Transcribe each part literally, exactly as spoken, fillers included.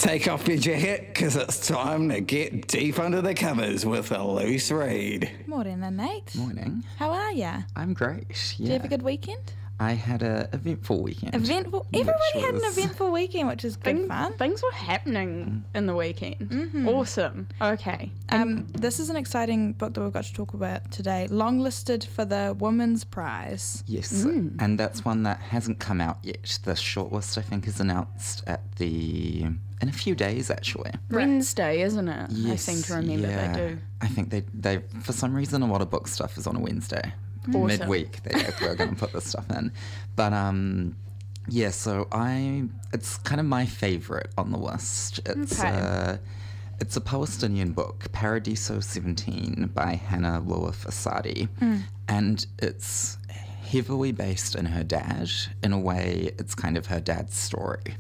Take off your jacket, because it's time to get deep under the covers with a loose read. Morning then, Nate. Morning. How are ya? I'm great. Yeah. Did you have a good weekend? I had a eventful weekend. Eventful. which Everybody had an was- eventful weekend, which is good Thing- fun. Things were happening in the weekend. Mm-hmm. Awesome. Okay. Um, this is an exciting book that we've got to talk about today. Longlisted for the Women's Prize. Yes, Mm. and that's one that hasn't come out yet. The shortlist, I think, is announced at the in a few days, actually. Wednesday, isn't it? I Yes, seem to remember yeah. they do. I think they they for some reason a lot of book stuff is on a Wednesday. Awesome. Midweek they we're going to put this stuff in, but um. Yeah, so I it's kind of my favorite on the list. It's Okay. uh, it's a Palestinian book, Paradiso seventeen by Hannah Lilith Asadi, and it's heavily based in her dad. In a way, it's kind of her dad's story,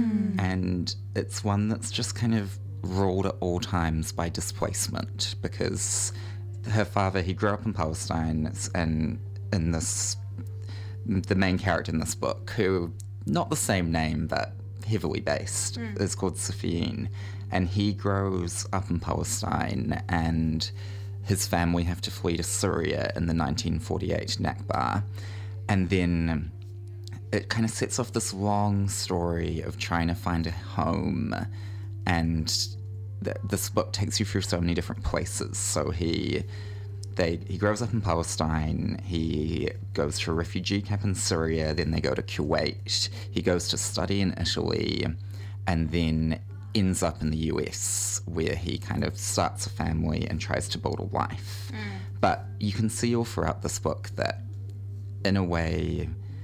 and it's one that's just kind of ruled at all times by displacement because her father, he grew up in Palestine, and in this the main character in this book, who not the same name but heavily based, is called Safiyin, and he grows up in Palestine, and his family have to flee to Syria in the nineteen forty-eight Nakba, and then it kind of sets off this long story of trying to find a home, and th- this book takes you through so many different places. So he They, he grows up in Palestine, he goes to a refugee camp in Syria, then they go to Kuwait, he goes to study in Italy, and then ends up in the U S, where he kind of starts a family and tries to build a life. But you can see all throughout this book that, in a way,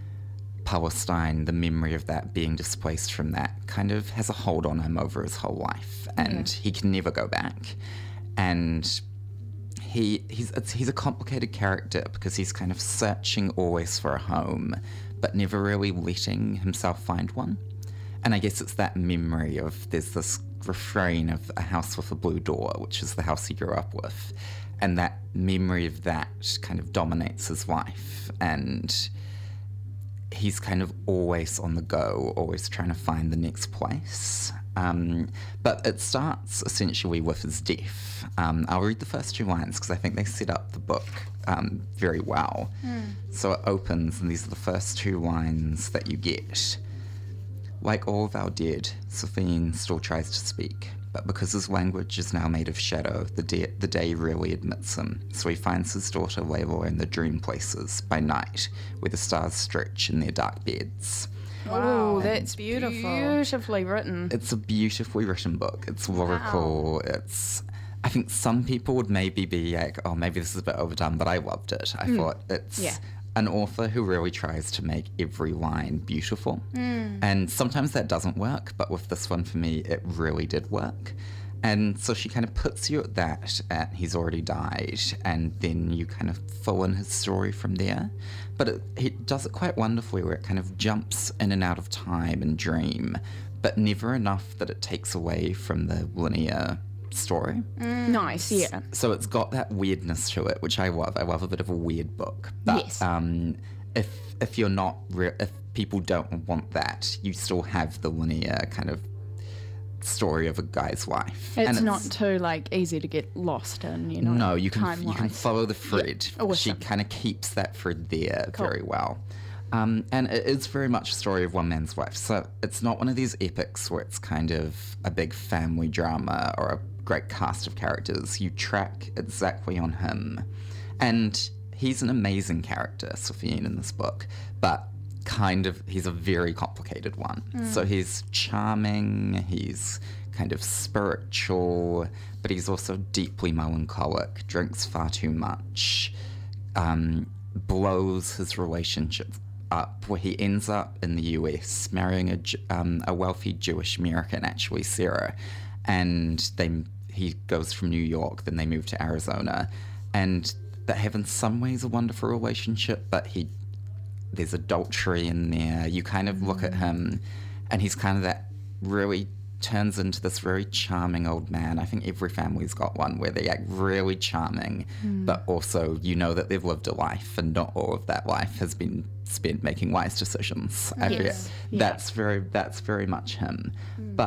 Palestine, the memory of that, being displaced from that, kind of has a hold on him over his whole life, and he can never go back. And He he's it's, he's a complicated character because he's kind of searching always for a home, but never really letting himself find one. And I guess it's that memory of there's this refrain of a house with a blue door, which is the house he grew up with, and that memory of that kind of dominates his life, and he's kind of always on the go, always trying to find the next place. Um, but it starts essentially with his death. Um, I'll read the first two lines because I think they set up the book um, very well. So it opens, and these are the first two lines that you get. Like all of our dead, Safiyin still tries to speak, but because his language is now made of shadow, the, de- the day rarely admits him, so he finds his daughter Layla in the dream places by night, where the stars stretch in their dark beds. Oh, that's beautiful. Beautifully written. It's a beautifully written book. It's lyrical. It's. I think some people would maybe be like, oh, maybe this is a bit overdone, but I loved it. I thought it's Yeah. an author who really tries to make every line beautiful. And sometimes that doesn't work, but with this one, for me, it really did work. And so she kind of puts you at that, at he's already died, and then you kind of fill in his story from there. But it, he does it quite wonderfully, where it kind of jumps in and out of time and dream, but never enough that it takes away from the linear story. Nice, yeah. So it's got that weirdness to it, which I love. I love a bit of a weird book. But Yes. um, if if you're not, re- if people don't want that, you still have the linear kind of story of a guy's life. It's, And not too like easy to get lost in, you know. No, you can you can time-wise. follow the thread. She awesome. kind of keeps that thread there Cool. very well. Um, and it is very much a story of one man's life. So it's not one of these epics where it's kind of a big family drama or a great cast of characters. You track exactly on him. And he's an amazing character, Safiyin, in this book, but kind of, he's a very complicated one. So he's charming, he's kind of spiritual, but he's also deeply melancholic, drinks far too much, um, blows his relationship up, where he ends up in the U S marrying a, Ju- um, a wealthy Jewish American, actually Sarah, and they he goes from New York, then they move to Arizona, and they have in some ways a wonderful relationship, but he there's adultery in there. You kind of look at him, and he's kind of that really turns into this very charming old man. I think every family's got one where they act really charming, but also you know that they've lived a life, and not all of that life has been spent making wise decisions. I Yes. feel Yeah. that's very that's very much him. But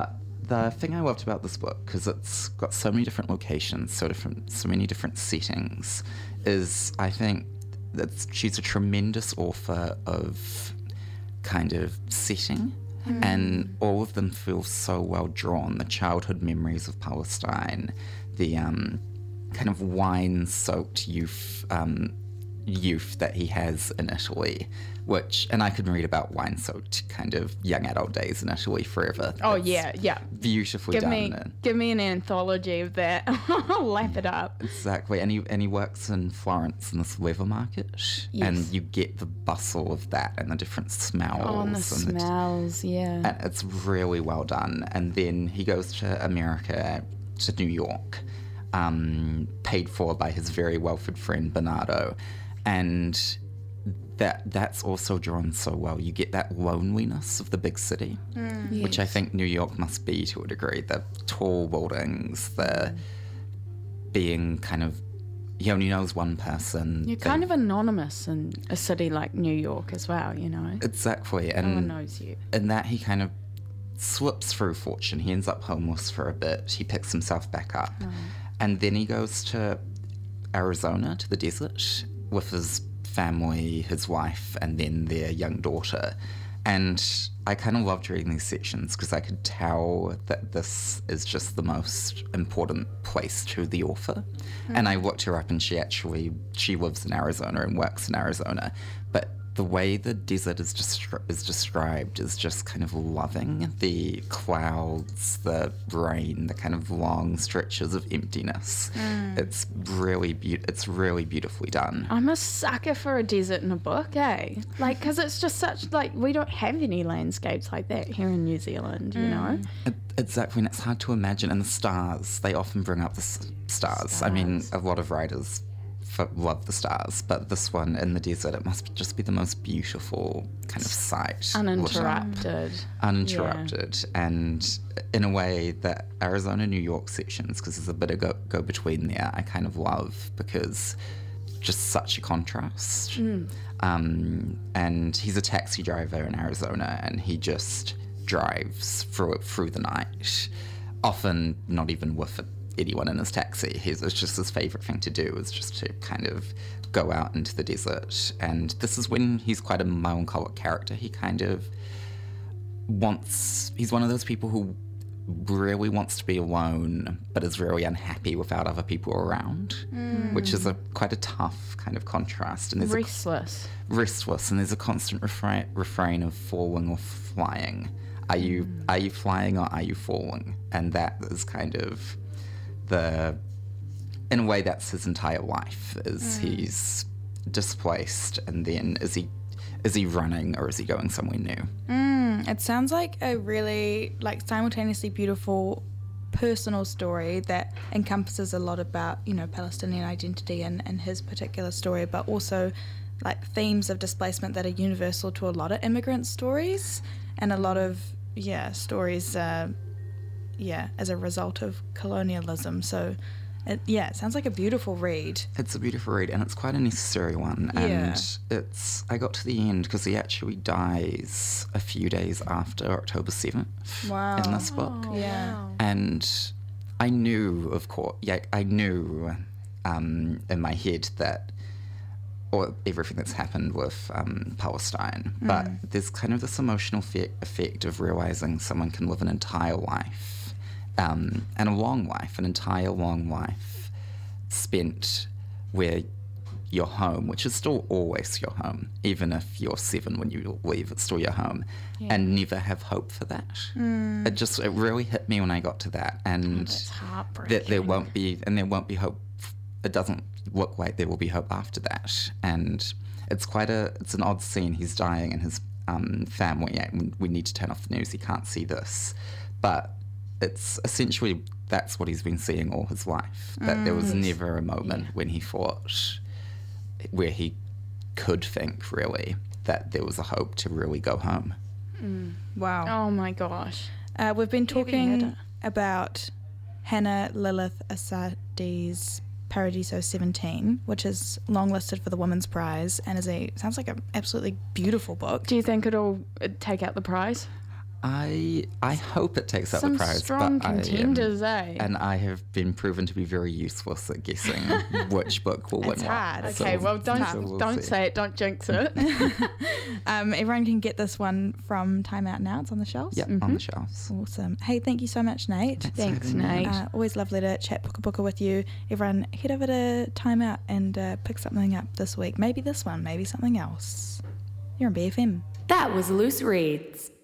the thing I loved about this book, because it's got so many different locations, so different, so many different settings, is I think that she's a tremendous author of kind of setting, mm. and all of them feel so well drawn. The childhood memories of Palestine, the um, kind of wine-soaked youth um, youth that he has in Italy, which, and I could read about wine-soaked kind of young adult days in Italy forever. Oh, It's yeah, yeah. beautifully Give done. me, give me an anthology of that. I'll lap it up. Exactly, and he and he works in Florence in this leather market, and Yes. you get the bustle of that and the different smells. Oh, and the and smells, yeah. and it's really well done. And then he goes to America, to New York, um, paid for by his very wealthy friend Bernardo, and that that's also drawn so well. You get that loneliness of the big city, Mm. which I think New York must be to a degree. The tall buildings, the being kind of, he only knows one person. You're the- kind of anonymous in a city like New York as well, you know? Exactly, No one and knows you. in that he kind of slips through fortune. He ends up homeless for a bit. He picks himself back up, and then he goes to Arizona, to the desert, with his family, his wife, and then their young daughter. And I kind of loved reading these sections because I could tell that this is just the most important place to the author. And I looked her up, and she actually, she lives in Arizona and works in Arizona. But the way the desert is, destri- is described is just kind of loving. The clouds, the rain, the kind of long stretches of emptiness. It's really be- it's really beautifully done. I'm a sucker for a desert in a book, eh? Like, because it's just such, like, we don't have any landscapes like that here in New Zealand, you know? It, exactly, and it's hard to imagine. And the stars, they often bring up the s- stars. I mean, a lot of writers f- love the stars, but this one in the desert, it must just be the most beautiful kind of sight. Uninterrupted. Uninterrupted, and in a way that Arizona, New York sections, because there's a bit of go, go between there, I kind of love, because just such a contrast. Um, and he's a taxi driver in Arizona, and he just drives through it through the night, often not even with anyone in his taxi. His, it's just his favourite thing to do is just to kind of go out into the desert. And this is when he's quite a melancholic character. He kind of wants, he's one of those people who really wants to be alone but is very unhappy without other people around, which is a quite a tough kind of contrast. And there's a Restless. restless, and there's a constant refrain, refrain of falling or flying. Are you are you flying or are you falling? And that is kind of the, in a way, that's his entire life. Is he's displaced, and then is he is he running or is he going somewhere new? Mm, it sounds like a really like simultaneously beautiful personal story that encompasses a lot about, you know, Palestinian identity and, and his particular story, but also like themes of displacement that are universal to a lot of immigrant stories and a lot of yeah stories uh, yeah as a result of colonialism. So it, yeah it sounds like a beautiful read. It's a beautiful read, and it's quite a necessary one. Yeah. And it's, I got to the end because he actually dies a few days after October seventh Wow. in this book. Yeah. And I knew, of course, yeah, I knew um, in my head that, or everything that's happened with um, Palestine, but there's kind of this emotional fe- effect of realizing someone can live an entire life, um, and a long life, an entire long life spent where your home, which is still always your home, even if you're seven when you leave, it's still your home, and never have hope for that. It just, it really hit me when I got to that, and That's heartbreaking. that there won't be, and there won't be hope. It doesn't look like there will be hope after that, and it's quite a, it's an odd scene. He's dying, and his um, family, and we need to turn off the news. He can't see this, but it's essentially that's what he's been seeing all his life. That there was never a moment when he thought, where he could think really that there was a hope to really go home. Wow. Oh my gosh. Uh, we've been talking hitter. about Hannah Lilith Asadi's Paradiso seventeen, which is longlisted for the Women's Prize and is a sounds like an absolutely beautiful book. Do you think it'll uh, take out the prize? I I hope it takes out Some the prize. strong but I am- contenders, eh? And I have been proven to be very useless at guessing which book will win It's what. hard. Okay, well, don't so we'll don't see. say it. Don't jinx it. Um, everyone can get this one from Time Out Now. It's on the shelves. Yep, on the shelves. Awesome. Hey, thank you so much, Nate. Thanks, Nate. Uh, always lovely to chat Puka Puka with you. Everyone, head over to Time Out and uh, pick something up this week. Maybe this one, maybe something else. You're on B F M. That was Loose Reads.